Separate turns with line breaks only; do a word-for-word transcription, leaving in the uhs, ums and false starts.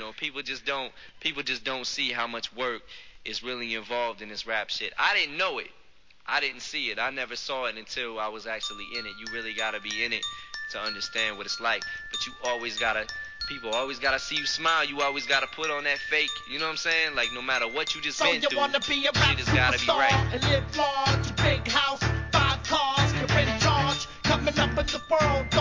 know, people just don't people just don't see how much work is really involved in this rap shit. I didn't know it. I didn't see it. I never saw it until I was actually in it. You really gotta be in it to understand what it's like. But you always gotta, people always gotta see you smile. You always gotta put on that fake. You know what I'm saying? Like no matter what you just
so
been
you
through,
wanna be a rap
shit has gotta be right.
And live large, big house, five cars, you're in charge. Coming up in the world,